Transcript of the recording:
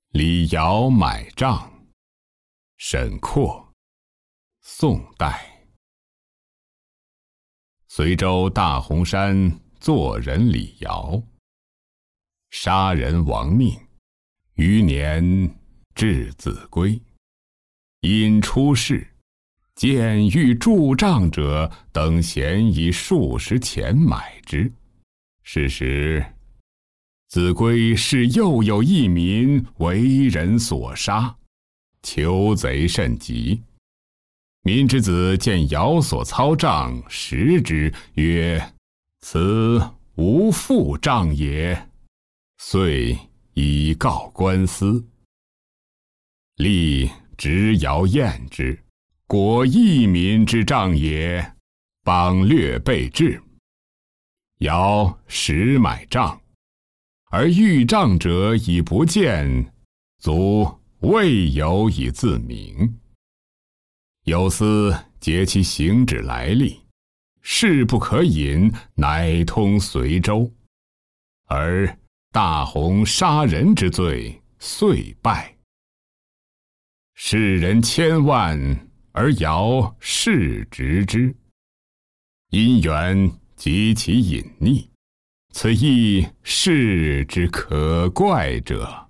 李尧买帐，沈括，宋代。随州大洪山做人李尧，杀人亡命，余年至子归。因出事，见欲筑帐者等咸以数十钱买之。是时，子规是又有一民为人所杀，求贼甚急。民之子见尧所操帐，食之，曰：“此无父帐也。”遂以告官司。吏执尧验之，果异民之帐也，邦略备至。尧实买帐，而遇帐者已不见，卒未有以自明。有司结其行止来历，事不可引，乃通随州。而大洪杀人之罪遂败。世人千万，而尧世执之，因缘及其隐匿，此亦世之可怪者。